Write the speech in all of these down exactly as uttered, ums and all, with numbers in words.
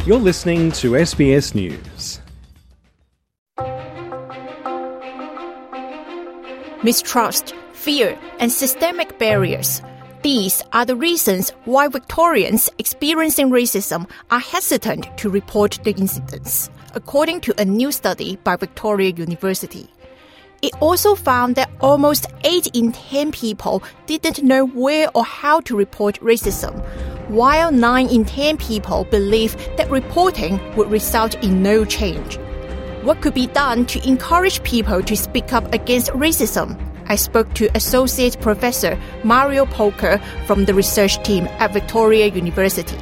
You're listening to S B S News. Mistrust, fear, and systemic barriers. These are the reasons why Victorians experiencing racism are hesitant to report the incidents, according to a new study by Victoria University. It also found that almost eight in ten people didn't know where or how to report racism, while nine in ten people believe that reporting would result in no change. What could be done to encourage people to speak up against racism? I spoke to Associate Professor Mario Polker from the research team at Victoria University.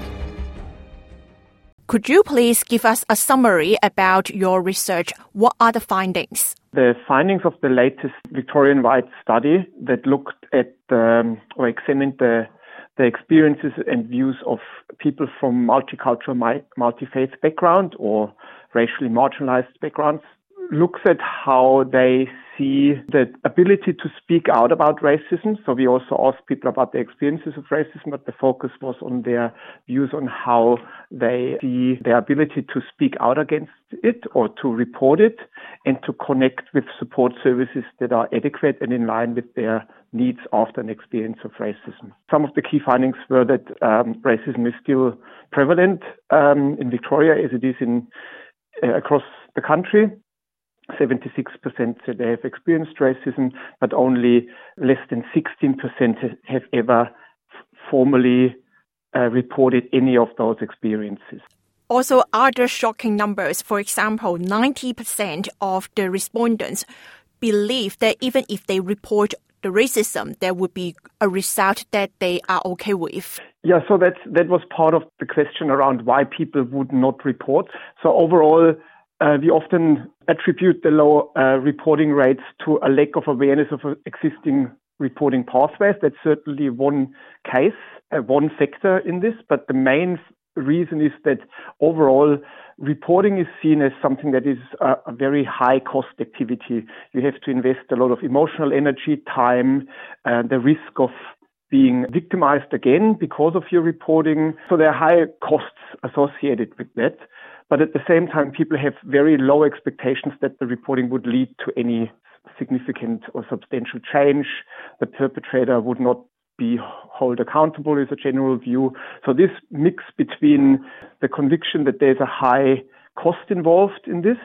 Could you please give us a summary about your research? What are the findings? The findings of the latest Victorian-wide study that looked at um, or examined the, the experiences and views of people from multicultural, multi-faith background or racially marginalized backgrounds looks at how they see the ability to speak out about racism. So we also asked people about their experiences of racism, but the focus was on their views on how they see their ability to speak out against it or to report it and to connect with support services that are adequate and in line with their needs after an experience of racism. Some of the key findings were that um, racism is still prevalent um, in Victoria as it is in uh, across the country. seventy-six percent said they have experienced racism, but only less than sixteen percent have ever formally uh, reported any of those experiences. Also, other shocking numbers. For example, ninety percent of the respondents believe that even if they report the racism, there would be a result that they are okay with. Yeah, so that's, that was part of the question around why people would not report. So overall, Uh, we often attribute the low uh, reporting rates to a lack of awareness of uh, existing reporting pathways. That's certainly one case, uh, one factor in this. But the main reason is that overall reporting is seen as something that is a, a very high cost activity. You have to invest a lot of emotional energy, time, uh, the risk of being victimized again because of your reporting. So there are high costs associated with that. But at the same time, people have very low expectations that the reporting would lead to any significant or substantial change. The perpetrator would not be held accountable is a general view. So this mix between the conviction that there's a high cost involved in this,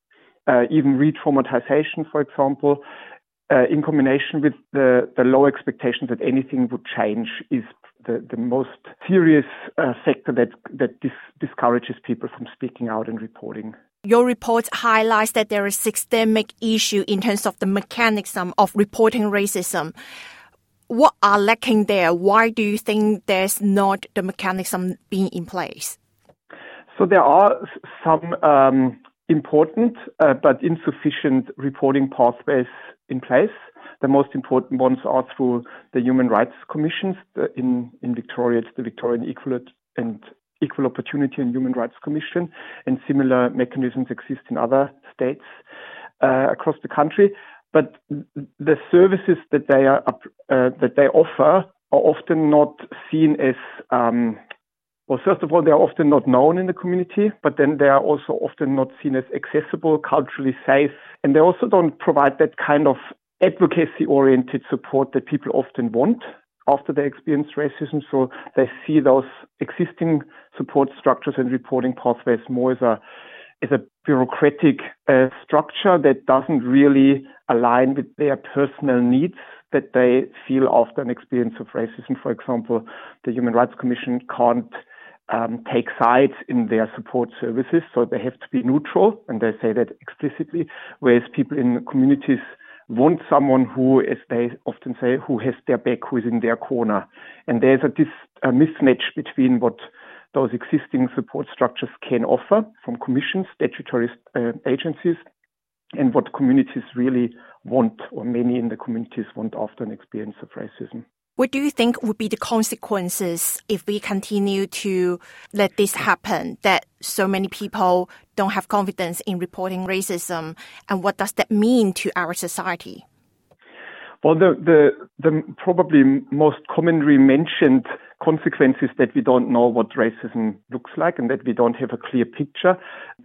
uh, even re-traumatization, for example, uh, in combination with the, the low expectation that anything would change is The, the most serious uh, factor that, that dis- discourages people from speaking out and reporting. Your report highlights that there is a systemic issue in terms of the mechanism of reporting racism. What are lacking there? Why do you think there's not the mechanism being in place? So there are some um, important uh, but insufficient reporting pathways in place. The most important ones are through the Human Rights Commissions. The, in, in Victoria, it's the Victorian Equal and Equal Opportunity and Human Rights Commission, and similar mechanisms exist in other states uh, across the country. But the services that they are uh, that they offer are often not seen as um, well. First of all, they are often not known in the community, but then they are also often not seen as accessible, culturally safe, and they also don't provide that kind of advocacy-oriented support that people often want after they experience racism. So they see those existing support structures and reporting pathways more as a as a bureaucratic uh, structure that doesn't really align with their personal needs that they feel after an experience of racism. For example, the Human Rights Commission can't um, take sides in their support services, so they have to be neutral, and they say that explicitly, whereas people in communities want someone who, as they often say, who has their back, who is in their corner. And there's a, dis, a mismatch between what those existing support structures can offer from commissions, statutory uh, agencies, and what communities really want, or many in the communities want after an experience of racism. What do you think would be the consequences if we continue to let this happen, that so many people don't have confidence in reporting racism, and what does that mean to our society? Well, the, the, the probably most commonly mentioned consequence is that we don't know what racism looks like and that we don't have a clear picture.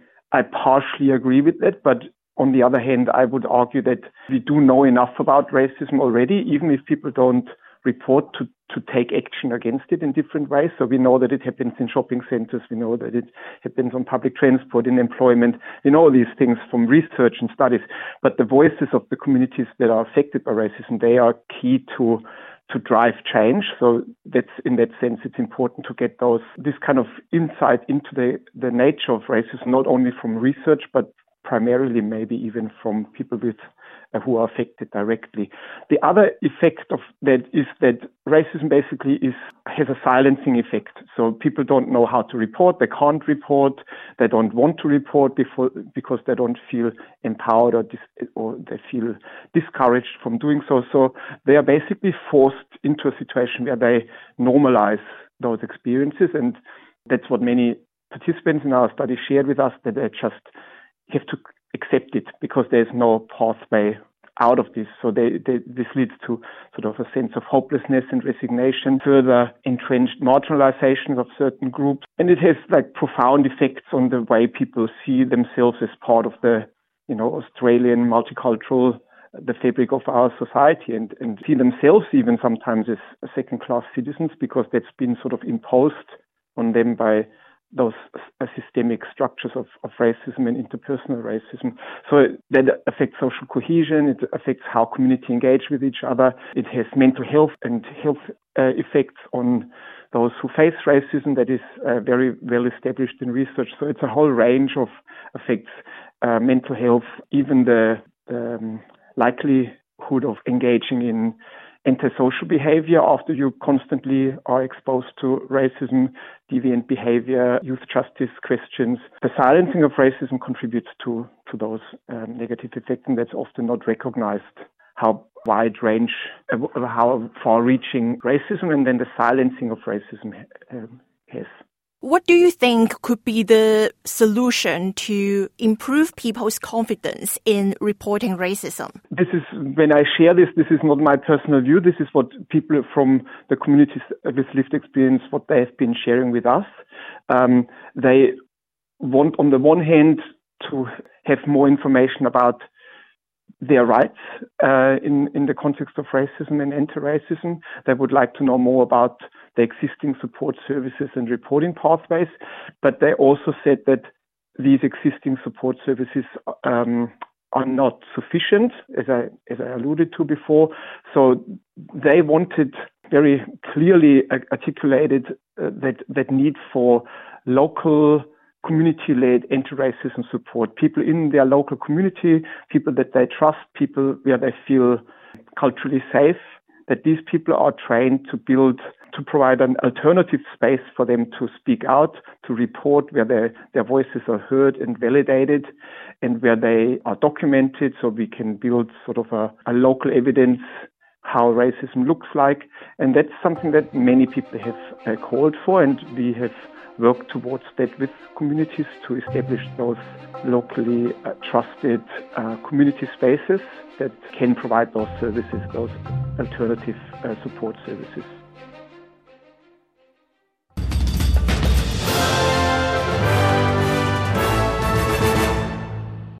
I partially agree with that, but on the other hand, I would argue that we do know enough about racism already, even if people don't report, to, to take action against it in different ways. So we know that it happens in shopping centers. We know that it happens on public transport, in employment. We know these things from research and studies. But the voices of the communities that are affected by racism, they are key to to drive change. So that's, in that sense, it's important to get those this kind of insight into the, the nature of racism, not only from research, but primarily maybe even from people with uh, who are affected directly. The other effect of that is that racism basically is has a silencing effect. So people don't know how to report, they can't report, they don't want to report before, because they don't feel empowered or, dis- or they feel discouraged from doing so. So they are basically forced into a situation where they normalize those experiences, and that's what many participants in our study shared with us, that they just have to accept it because there's no pathway out of this. So they, they, this leads to sort of a sense of hopelessness and resignation, further entrenched marginalization of certain groups. And it has like profound effects on the way people see themselves as part of the, you know, Australian multicultural, the fabric of our society, and, and see themselves even sometimes as second-class citizens because that's been sort of imposed on them by those uh, systemic structures of, of racism and interpersonal racism. So that affects social cohesion, it affects how community engage with each other, it has mental health and health uh, effects on those who face racism that is uh, very well established in research. So it's a whole range of effects, uh, mental health, even the um, likelihood of engaging in antisocial behavior after you constantly are exposed to racism, deviant behavior, youth justice questions. The silencing of racism contributes to, to those um, negative effects, and that's often not recognized, how wide range, uh, how far-reaching racism and then the silencing of racism um, has. What do you think could be the solution to improve people's confidence in reporting racism? This is, when I share this, this is not my personal view. This is what people from the communities with lived experience, what they have been sharing with us. Um, they want, on the one hand, to have more information about their rights uh, in, in the context of racism and anti-racism. They would like to know more about the existing support services and reporting pathways, but they also said that these existing support services um, are not sufficient, as I, as I alluded to before. So they wanted very clearly articulated uh, that, that need for local community-led anti-racism support, people in their local community, people that they trust, people where they feel culturally safe, that these people are trained to build, to provide an alternative space for them to speak out, to report, where their, their voices are heard and validated, and where they are documented, so we can build sort of a, a local evidence how racism looks like. And that's something that many people have uh, called for, and we have work towards that with communities to establish those locally uh, trusted uh, community spaces that can provide those services, those alternative uh, support services.